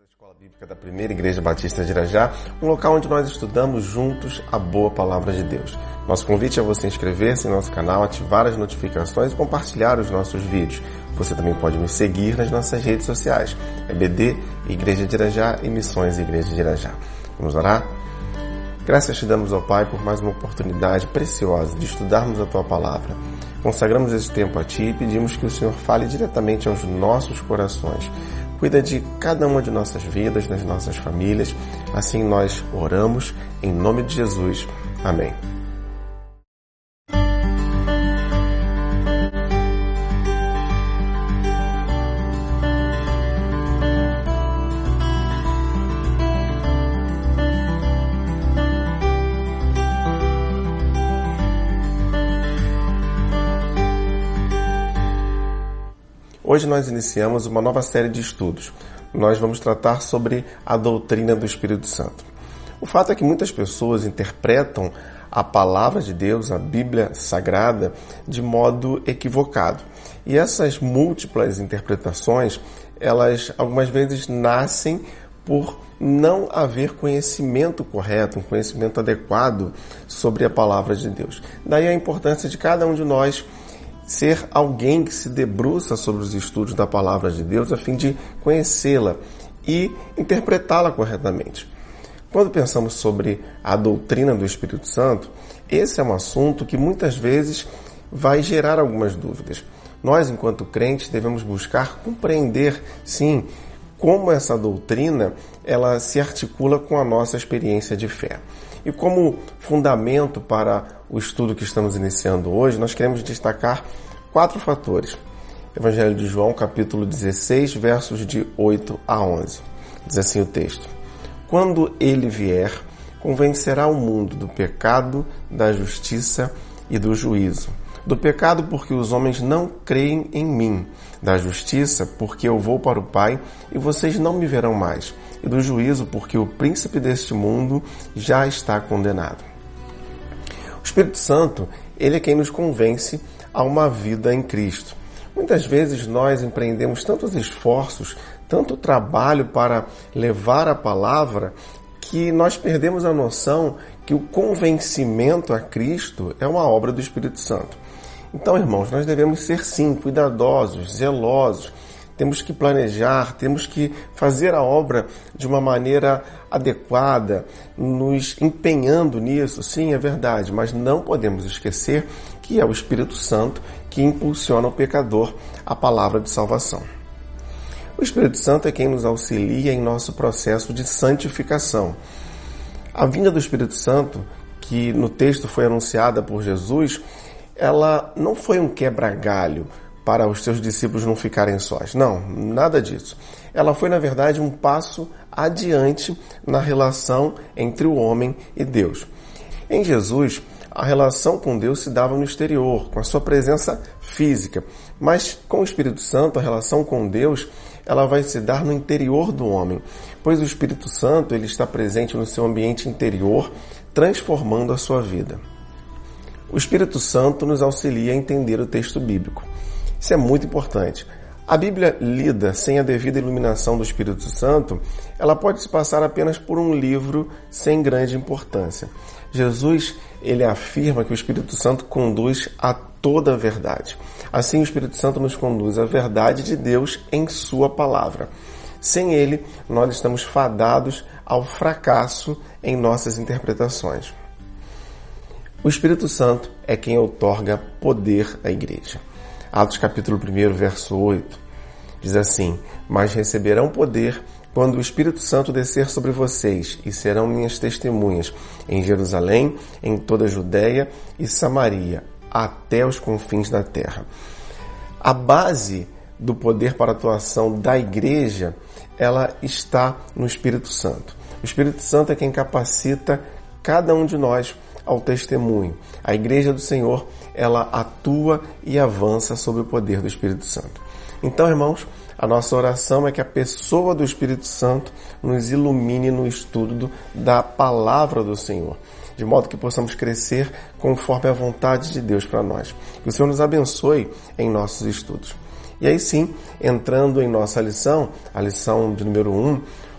A Escola Bíblica da Primeira Igreja Batista de Irajá, um local onde nós estudamos juntos a boa palavra de Deus. Nosso convite é você inscrever-se em nosso canal, ativar as notificações e compartilhar os nossos vídeos. Você também pode nos seguir nas nossas redes sociais, EBD, Igreja de Irajá e Missões Igreja de Irajá. Vamos orar? Graças te damos ao Pai por mais uma oportunidade preciosa de estudarmos a Tua Palavra. Consagramos esse tempo a Ti e pedimos que o Senhor fale diretamente aos nossos corações. Cuida de cada uma de nossas vidas, das nossas famílias. Assim nós oramos, em nome de Jesus. Amém. Hoje nós iniciamos uma nova série de estudos. Nós vamos tratar sobre a doutrina do Espírito Santo. O fato é que muitas pessoas interpretam a palavra de Deus, a Bíblia Sagrada, de modo equivocado. E essas múltiplas interpretações, elas algumas vezes nascem por não haver conhecimento correto, um conhecimento adequado sobre a palavra de Deus. Daí a importância de cada um de nós ser alguém que se debruça sobre os estudos da palavra de Deus a fim de conhecê-la e interpretá-la corretamente. Quando pensamos sobre a doutrina do Espírito Santo, esse é um assunto que muitas vezes vai gerar algumas dúvidas. Nós, enquanto crentes, devemos buscar compreender, sim, como essa doutrina ela se articula com a nossa experiência de fé. E como fundamento para o estudo que estamos iniciando hoje, nós queremos destacar 4 fatores. Evangelho de João, capítulo 16, versos de 8 a 11. Diz assim o texto: Quando ele vier, convencerá o mundo do pecado, da justiça e do juízo. Do pecado, porque os homens não creem em mim. Da justiça, porque eu vou para o Pai e vocês não me verão mais. E do juízo, porque o príncipe deste mundo já está condenado. O Espírito Santo, ele é quem nos convence a uma vida em Cristo. Muitas vezes nós empreendemos tantos esforços, tanto trabalho para levar a palavra, que nós perdemos a noção que o convencimento a Cristo é uma obra do Espírito Santo. Então, irmãos, nós devemos ser, sim, cuidadosos, zelosos. Temos que planejar, temos que fazer a obra de uma maneira adequada, nos empenhando nisso. Sim, é verdade, mas não podemos esquecer que é o Espírito Santo que impulsiona o pecador à palavra de salvação. O Espírito Santo é quem nos auxilia em nosso processo de santificação. A vinda do Espírito Santo, que no texto foi anunciada por Jesus, ela não foi um quebra-galho para os seus discípulos não ficarem sós. Não, nada disso. Ela foi, na verdade, um passo adiante na relação entre o homem e Deus. Em Jesus, a relação com Deus se dava no exterior, com a sua presença física. Mas com o Espírito Santo, a relação com Deus, ela vai se dar no interior do homem, pois o Espírito Santo ele está presente no seu ambiente interior, transformando a sua vida. O Espírito Santo nos auxilia a entender o texto bíblico. Isso é muito importante. A Bíblia lida sem a devida iluminação do Espírito Santo, ela pode se passar apenas por um livro sem grande importância. Jesus, ele afirma que o Espírito Santo conduz a toda a verdade. Assim, o Espírito Santo nos conduz à verdade de Deus em sua palavra. Sem ele, nós estamos fadados ao fracasso em nossas interpretações. O Espírito Santo é quem outorga poder à igreja. Atos capítulo 1, verso 8, diz assim: Mas receberão poder quando o Espírito Santo descer sobre vocês, e serão minhas testemunhas em Jerusalém, em toda a Judéia e Samaria, até os confins da terra. A base do poder para a atuação da igreja, ela está no Espírito Santo. O Espírito Santo é quem capacita cada um de nós ao testemunho. A Igreja do Senhor, ela atua e avança sob o poder do Espírito Santo. Então, irmãos, a nossa oração é que a pessoa do Espírito Santo nos ilumine no estudo da palavra do Senhor, de modo que possamos crescer conforme a vontade de Deus para nós. Que o Senhor nos abençoe em nossos estudos. E aí sim, entrando em nossa lição, a lição de número 1,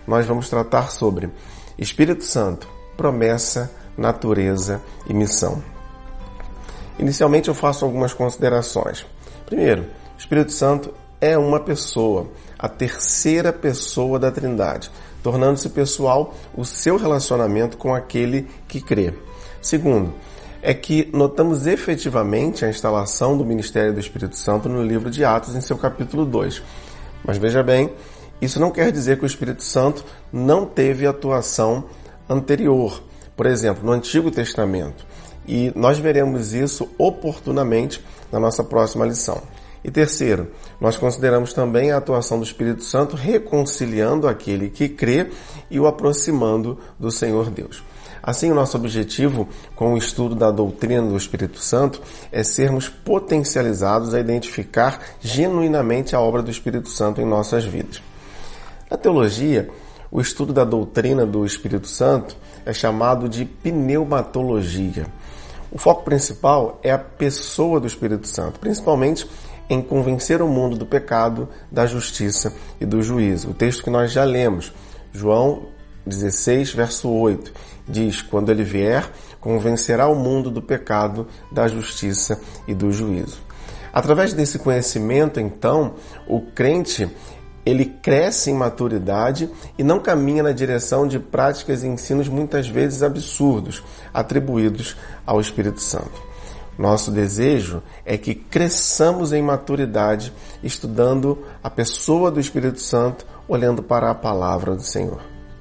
nós vamos tratar sobre Espírito Santo, promessa, natureza e missão. Inicialmente eu faço algumas considerações. Primeiro, o Espírito Santo é uma pessoa, a terceira pessoa da Trindade, tornando-se pessoal o seu relacionamento com aquele que crê. Segundo, é que notamos efetivamente a instalação do ministério do Espírito Santo no livro de Atos, em seu capítulo 2. Mas veja bem, isso não quer dizer que o Espírito Santo não teve atuação anterior, por exemplo, no Antigo Testamento. E nós veremos isso oportunamente na nossa próxima lição. E terceiro, nós consideramos também a atuação do Espírito Santo reconciliando aquele que crê e o aproximando do Senhor Deus. Assim, o nosso objetivo com o estudo da doutrina do Espírito Santo é sermos potencializados a identificar genuinamente a obra do Espírito Santo em nossas vidas. Na teologia, o estudo da doutrina do Espírito Santo é chamado de pneumatologia. O foco principal é a pessoa do Espírito Santo, principalmente em convencer o mundo do pecado, da justiça e do juízo. O texto que nós já lemos, João 16, verso 8, diz: quando ele vier, convencerá o mundo do pecado, da justiça e do juízo. Através desse conhecimento, então, o crente ele cresce em maturidade e não caminha na direção de práticas e ensinos muitas vezes absurdos, atribuídos ao Espírito Santo. Nosso desejo é que cresçamos em maturidade, estudando a pessoa do Espírito Santo, olhando para a palavra do Senhor.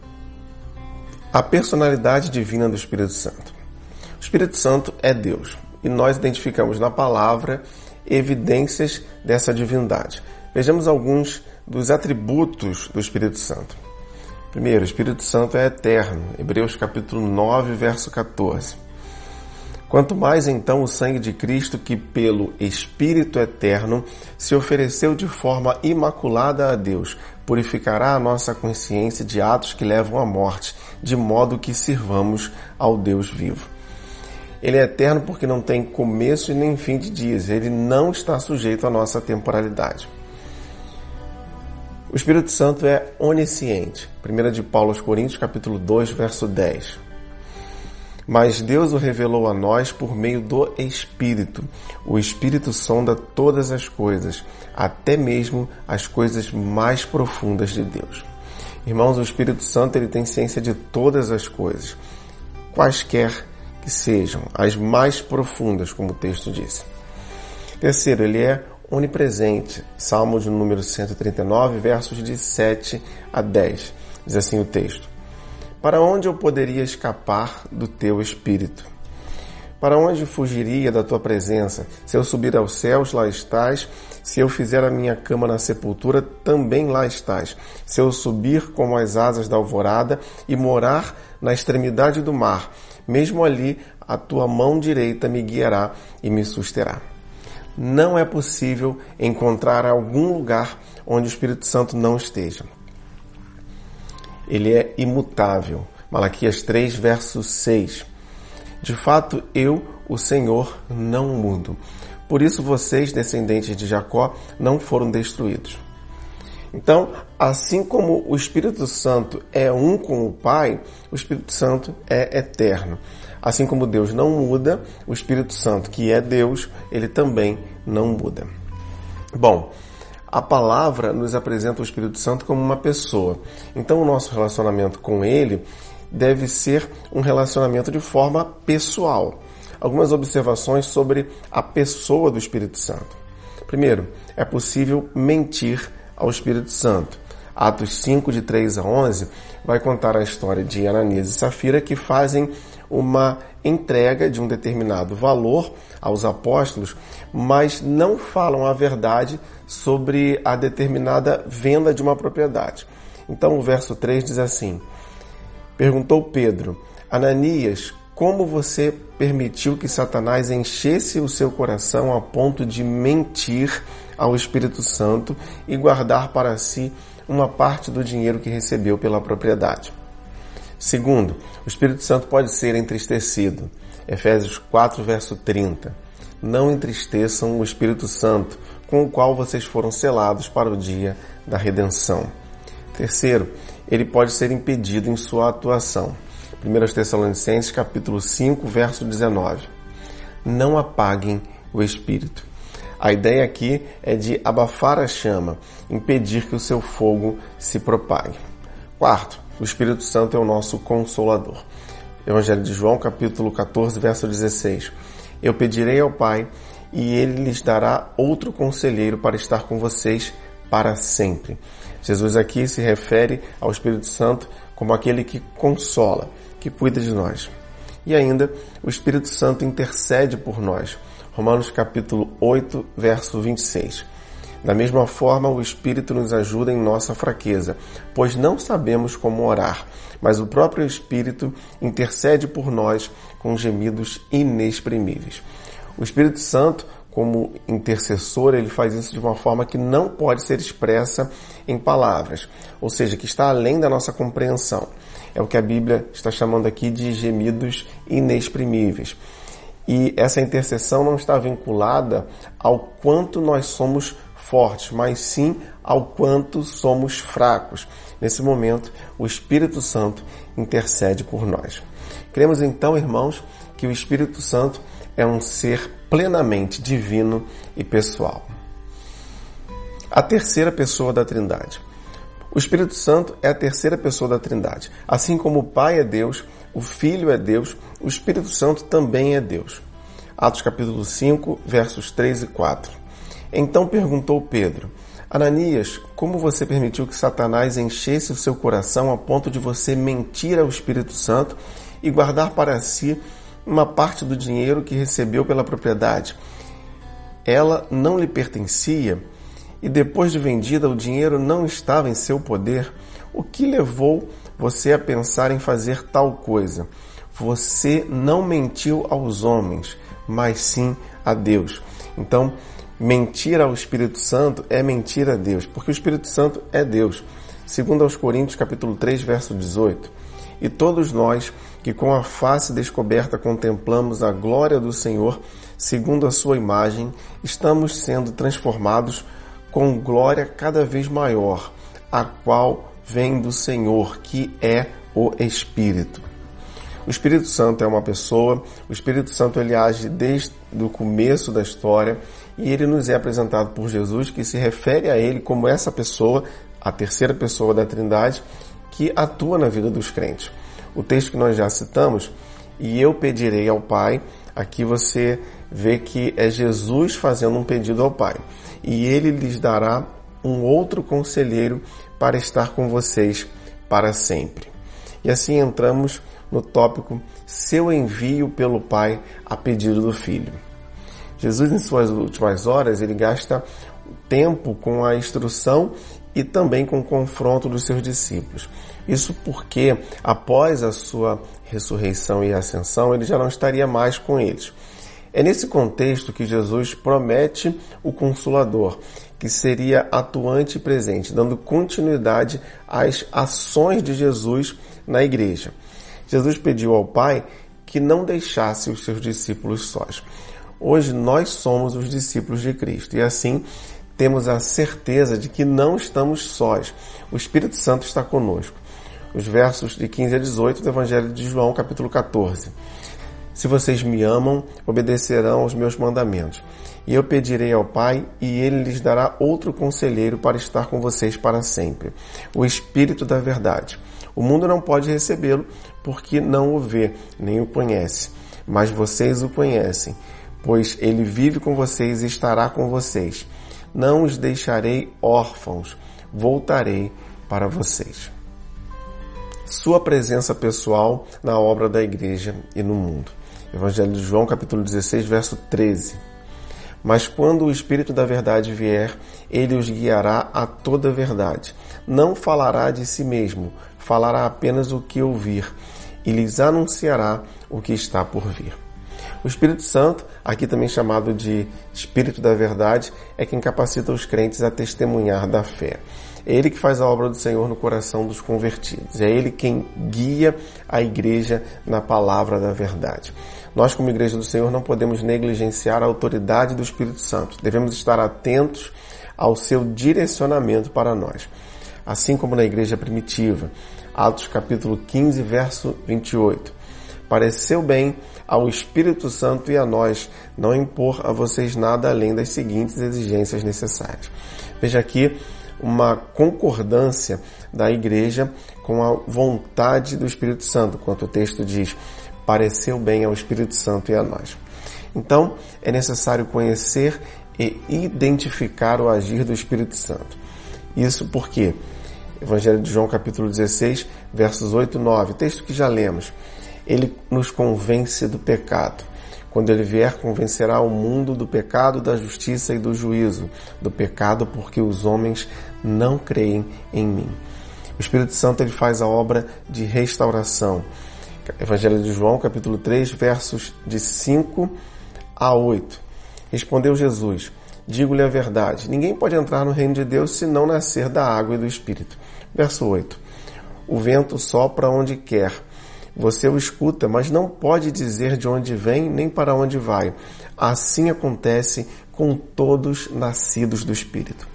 A personalidade divina do Espírito Santo. O Espírito Santo é Deus e nós identificamos na palavra evidências dessa divindade. Vejamos alguns dos atributos do Espírito Santo. Primeiro, o Espírito Santo é eterno. Hebreus capítulo 9, verso 14. Quanto mais então o sangue de Cristo, que pelo Espírito eterno se ofereceu de forma imaculada a Deus, purificará a nossa consciência de atos que levam à morte, de modo que sirvamos ao Deus vivo. Ele é eterno porque não tem começo e nem fim de dias. Ele não está sujeito à nossa temporalidade. O Espírito Santo é onisciente. 1 de Paulo aos Coríntios, capítulo 2, verso 10. Mas Deus o revelou a nós por meio do Espírito. O Espírito sonda todas as coisas, até mesmo as coisas mais profundas de Deus. Irmãos, o Espírito Santo ele tem ciência de todas as coisas, quaisquer que sejam, as mais profundas, como o texto disse. Terceiro, ele é onipresente. Salmo de número 139, versos de 7 a 10. Diz assim o texto: para onde eu poderia escapar do teu Espírito? Para onde fugiria da tua presença? Se eu subir aos céus, lá estás. Se eu fizer a minha cama na sepultura, também lá estás. Se eu subir como as asas da alvorada e morar na extremidade do mar, mesmo ali a tua mão direita me guiará e me susterá. Não é possível encontrar algum lugar onde o Espírito Santo não esteja. Ele é imutável. Malaquias 3, verso 6. De fato, eu, o Senhor, não mudo. Por isso vocês, descendentes de Jacó, não foram destruídos. Então, assim como o Espírito Santo é um com o Pai, o Espírito Santo é eterno. Assim como Deus não muda, o Espírito Santo, que é Deus, ele também não muda. Bom, a palavra nos apresenta o Espírito Santo como uma pessoa. Então, o nosso relacionamento com ele deve ser um relacionamento de forma pessoal. Algumas observações sobre a pessoa do Espírito Santo. Primeiro, é possível mentir ao Espírito Santo. Atos 5, de 3 a 11, vai contar a história de Ananias e Safira que fazem uma entrega de um determinado valor aos apóstolos, mas não falam a verdade sobre a determinada venda de uma propriedade. Então o verso 3 diz assim: perguntou Pedro: Ananias, como você permitiu que Satanás enchesse o seu coração a ponto de mentir ao Espírito Santo e guardar para si uma parte do dinheiro que recebeu pela propriedade? Segundo, o Espírito Santo pode ser entristecido. Efésios 4, verso 30. Não entristeçam o Espírito Santo, com o qual vocês foram selados para o dia da redenção. Terceiro, ele pode ser impedido em sua atuação. 1 Tessalonicenses capítulo 5, verso 19. Não apaguem o Espírito. A ideia aqui é de abafar a chama, impedir que o seu fogo se propague. Quarto, o Espírito Santo é o nosso Consolador. Evangelho de João, capítulo 14, verso 16. Eu pedirei ao Pai, e Ele lhes dará outro conselheiro para estar com vocês para sempre. Jesus aqui se refere ao Espírito Santo como aquele que consola, que cuida de nós. E ainda, o Espírito Santo intercede por nós. Romanos capítulo 8, verso 26. Da mesma forma, o Espírito nos ajuda em nossa fraqueza, pois não sabemos como orar, mas o próprio Espírito intercede por nós com gemidos inexprimíveis. O Espírito Santo, como intercessor, ele faz isso de uma forma que não pode ser expressa em palavras, ou seja, que está além da nossa compreensão. É o que a Bíblia está chamando aqui de gemidos inexprimíveis. E essa intercessão não está vinculada ao quanto nós somos fortes, mas sim ao quanto somos fracos. Nesse momento, o Espírito Santo intercede por nós. Cremos então, irmãos, que o Espírito Santo é um ser plenamente divino e pessoal. A terceira pessoa da Trindade. O Espírito Santo é a terceira pessoa da Trindade. Assim como o Pai é Deus, o Filho é Deus, o Espírito Santo também é Deus. Atos capítulo 5, versos 3 e 4. Então perguntou Pedro: Ananias, como você permitiu que Satanás enchesse o seu coração a ponto de você mentir ao Espírito Santo e guardar para si uma parte do dinheiro que recebeu pela propriedade? Ela não lhe pertencia e depois de vendida o dinheiro não estava em seu poder. O que levou você a pensar em fazer tal coisa? Você não mentiu aos homens, mas sim a Deus. Então, mentir ao Espírito Santo é mentir a Deus, porque o Espírito Santo é Deus. Segundo aos Coríntios, capítulo 3, verso 18. E todos nós, que com a face descoberta contemplamos a glória do Senhor, segundo a sua imagem, estamos sendo transformados com glória cada vez maior, a qual vem do Senhor, que é o Espírito. O Espírito Santo é uma pessoa, o Espírito Santo ele age desde o começo da história e ele nos é apresentado por Jesus, que se refere a ele como essa pessoa, a terceira pessoa da Trindade, que atua na vida dos crentes. O texto que nós já citamos, e eu pedirei ao Pai, aqui você vê que é Jesus fazendo um pedido ao Pai. E ele lhes dará um outro conselheiro para estar com vocês para sempre. E assim entramos no tópico seu envio pelo Pai a pedido do Filho. Jesus, em suas últimas horas, ele gasta tempo com a instrução e também com o confronto dos seus discípulos. Isso porque, após a sua ressurreição e ascensão, ele já não estaria mais com eles. É nesse contexto que Jesus promete o Consolador, que seria atuante e presente, dando continuidade às ações de Jesus na igreja. Jesus pediu ao Pai que não deixasse os seus discípulos sós. Hoje nós somos os discípulos de Cristo e assim temos a certeza de que não estamos sós. O Espírito Santo está conosco. Os versos de 15 a 18 do Evangelho de João, capítulo 14. Se vocês me amam, obedecerão aos meus mandamentos. E eu pedirei ao Pai, e Ele lhes dará outro conselheiro para estar com vocês para sempre. O Espírito da verdade. O mundo não pode recebê-lo, porque não o vê, nem o conhece. Mas vocês o conhecem, pois Ele vive com vocês e estará com vocês. Não os deixarei órfãos, voltarei para vocês. Sua presença pessoal na obra da igreja e no mundo. Evangelho de João, capítulo 16, verso 13. Mas quando o Espírito da verdade vier, ele os guiará a toda a verdade. Não falará de si mesmo, falará apenas o que ouvir e lhes anunciará o que está por vir. O Espírito Santo, aqui também chamado de Espírito da verdade, é quem capacita os crentes a testemunhar da fé. É Ele que faz a obra do Senhor no coração dos convertidos. É Ele quem guia a igreja na palavra da verdade. Nós, como Igreja do Senhor, não podemos negligenciar a autoridade do Espírito Santo. Devemos estar atentos ao seu direcionamento para nós. assim como na igreja primitiva. Atos capítulo 15, verso 28. Pareceu bem ao Espírito Santo e a nós não impor a vocês nada além das seguintes exigências necessárias. Veja aqui uma concordância da igreja com a vontade do Espírito Santo, quanto o texto diz, pareceu bem ao Espírito Santo e a nós. Então, é necessário conhecer e identificar o agir do Espírito Santo. Isso porque Evangelho de João, capítulo 16, versos 8 e 9, texto que já lemos, ele nos convence do pecado. Quando ele vier, convencerá o mundo do pecado, da justiça e do juízo. Do pecado porque os homens não creem em mim. O Espírito Santo ele faz a obra de restauração. Evangelho de João, capítulo 3, versos de 5 a 8. Respondeu Jesus, digo-lhe a verdade, ninguém pode entrar no reino de Deus se não nascer da água e do Espírito. Verso 8. O vento sopra onde quer. Você o escuta, mas não pode dizer de onde vem nem para onde vai. Assim acontece com todos nascidos do Espírito.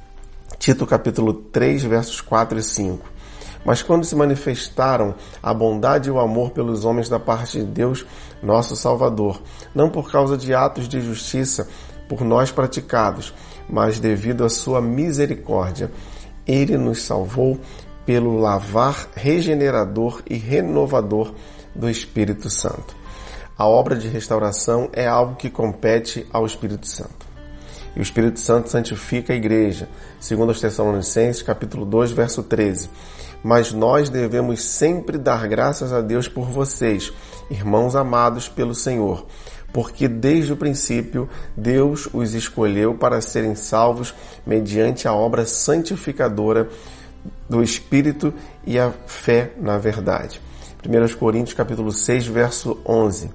Tito capítulo 3, versos 4 e 5. Mas quando se manifestaram a bondade e o amor pelos homens da parte de Deus, nosso Salvador, não por causa de atos de justiça por nós praticados, mas devido à sua misericórdia, ele nos salvou pelo lavar regenerador e renovador do Espírito Santo. A obra de restauração é algo que compete ao Espírito Santo. E o Espírito Santo santifica a igreja, segundo aos Tessalonicenses, capítulo 2, verso 13. Mas nós devemos sempre dar graças a Deus por vocês, irmãos amados pelo Senhor, porque desde o princípio Deus os escolheu para serem salvos mediante a obra santificadora do Espírito e a fé na verdade. 1 Coríntios capítulo 6, verso 11.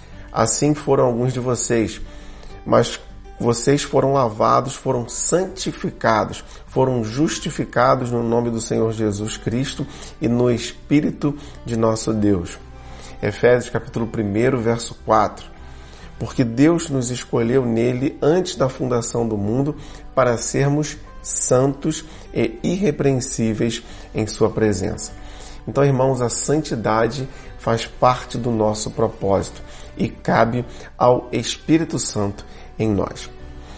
Assim foram alguns de vocês, mas vocês foram lavados, foram santificados, foram justificados no nome do Senhor Jesus Cristo e no Espírito de nosso Deus. Efésios capítulo 1, verso 4. Porque Deus nos escolheu nele antes da fundação do mundo para sermos santos e irrepreensíveis em sua presença. Então, irmãos, a santidade faz parte do nosso propósito e cabe ao Espírito Santo em nós.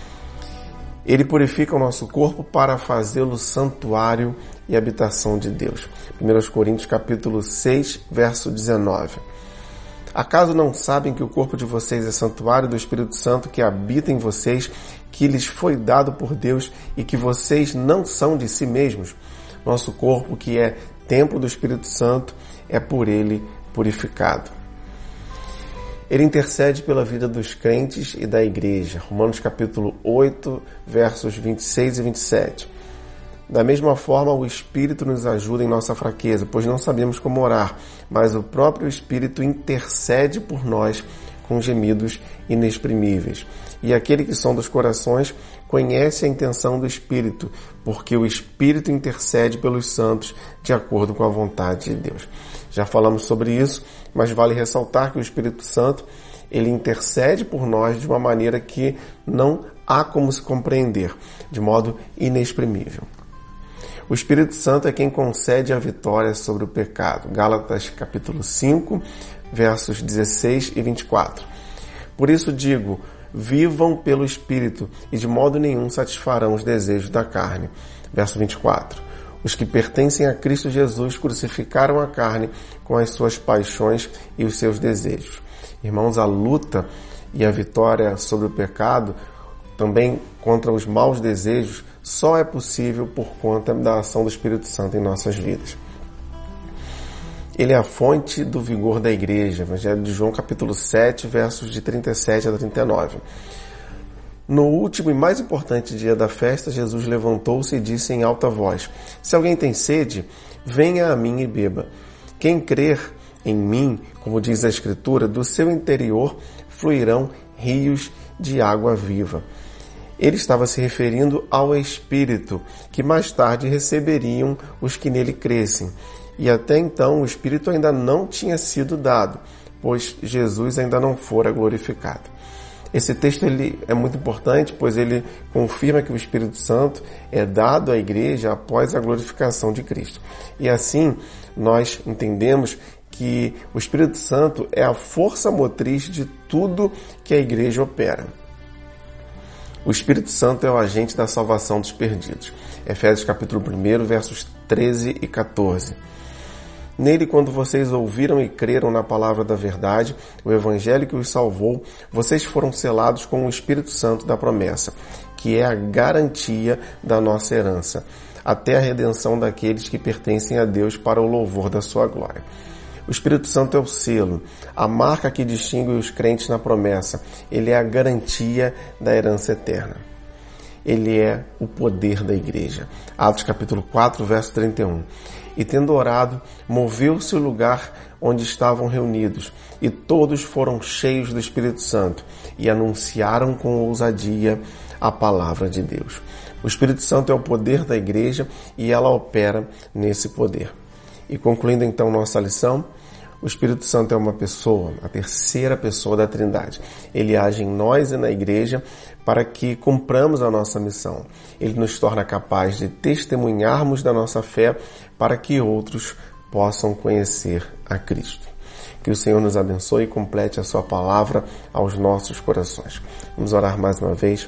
Ele purifica o nosso corpo para fazê-lo santuário e habitação de Deus. 1 Coríntios capítulo 6, verso 19. Acaso não sabem que o corpo de vocês é santuário do Espírito Santo que habita em vocês, que lhes foi dado por Deus e que vocês não são de si mesmos? Nosso corpo, que é templo do Espírito Santo, é por ele purificado. Ele intercede pela vida dos crentes e da igreja. Romanos capítulo 8, versos 26 e 27. Da mesma forma, o Espírito nos ajuda em nossa fraqueza, pois não sabemos como orar, mas o próprio Espírito intercede por nós com gemidos inexprimíveis. E aquele que sonda os corações conhece a intenção do Espírito, porque o Espírito intercede pelos santos de acordo com a vontade de Deus. Já falamos sobre isso, mas vale ressaltar que o Espírito Santo, ele intercede por nós de uma maneira que não há como se compreender, de modo inexprimível. O Espírito Santo é quem concede a vitória sobre o pecado. Gálatas capítulo 5, versos 16 e 24. Por isso digo, vivam pelo Espírito e de modo nenhum satisfarão os desejos da carne. Verso 24. Os que pertencem a Cristo Jesus crucificaram a carne com as suas paixões e os seus desejos. Irmãos, a luta e a vitória sobre o pecado, também contra os maus desejos, só é possível por conta da ação do Espírito Santo em nossas vidas. Ele é a fonte do vigor da igreja. Evangelho de João, capítulo 7, versos de 37 a 39. No último e mais importante dia da festa, Jesus levantou-se e disse em alta voz: Se alguém tem sede, venha a mim e beba. Quem crer em mim, como diz a Escritura, do seu interior fluirão rios de água viva. Ele estava se referindo ao Espírito, que mais tarde receberiam os que nele crescem. E até então o Espírito ainda não tinha sido dado, pois Jesus ainda não fora glorificado. Esse texto ele é muito importante, pois ele confirma que o Espírito Santo é dado à igreja após a glorificação de Cristo. E assim, nós entendemos que o Espírito Santo é a força motriz de tudo que a igreja opera. O Espírito Santo é o agente da salvação dos perdidos. Efésios capítulo 1, versos 13 e 14. Nele, quando vocês ouviram e creram na palavra da verdade, o evangelho que os salvou, vocês foram selados com o Espírito Santo da promessa, que é a garantia da nossa herança, até a redenção daqueles que pertencem a Deus para o louvor da sua glória. O Espírito Santo é o selo, a marca que distingue os crentes na promessa. Ele é a garantia da herança eterna. Ele é o poder da igreja. Atos capítulo 4, verso 31. E tendo orado, moveu-se o lugar onde estavam reunidos, e todos foram cheios do Espírito Santo, e anunciaram com ousadia a palavra de Deus. O Espírito Santo é o poder da igreja, e ela opera nesse poder. E concluindo então nossa lição, o Espírito Santo é uma pessoa, a terceira pessoa da Trindade. Ele age em nós e na igreja para que cumpramos a nossa missão. Ele nos torna capazes de testemunharmos da nossa fé para que outros possam conhecer a Cristo. Que o Senhor nos abençoe e complete a sua palavra aos nossos corações. Vamos orar mais uma vez.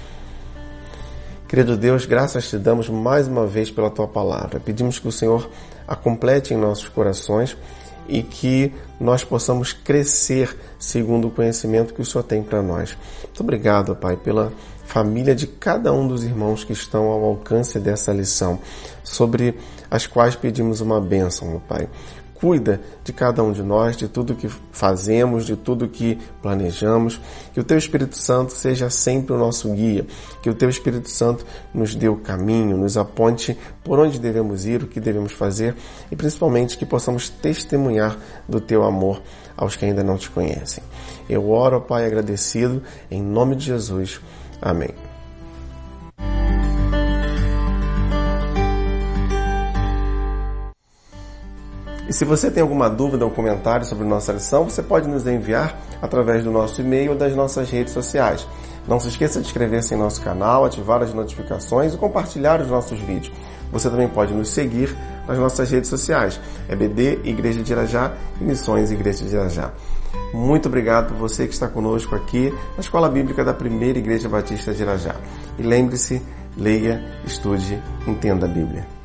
Querido Deus, graças te damos mais uma vez pela tua palavra. Pedimos que o Senhor a complete em nossos corações e que nós possamos crescer segundo o conhecimento que o Senhor tem para nós. Muito obrigado, Pai, pela família de cada um dos irmãos que estão ao alcance dessa lição, sobre as quais pedimos uma bênção, meu Pai. Cuida de cada um de nós, de tudo que fazemos, de tudo que planejamos. Que o Teu Espírito Santo seja sempre o nosso guia. Que o Teu Espírito Santo nos dê o caminho, nos aponte por onde devemos ir, o que devemos fazer e principalmente que possamos testemunhar do Teu amor aos que ainda não Te conhecem. Eu oro, Pai, agradecido, em nome de Jesus. Amém. E se você tem alguma dúvida ou comentário sobre nossa lição, você pode nos enviar através do nosso e-mail ou das nossas redes sociais. Não se esqueça de inscrever-se em nosso canal, ativar as notificações e compartilhar os nossos vídeos. Você também pode nos seguir nas nossas redes sociais, EBD, Igreja de Irajá e Missões Igreja de Irajá. Muito obrigado por você que está conosco aqui na Escola Bíblica da Primeira Igreja Batista de Irajá. E lembre-se, leia, estude, entenda a Bíblia.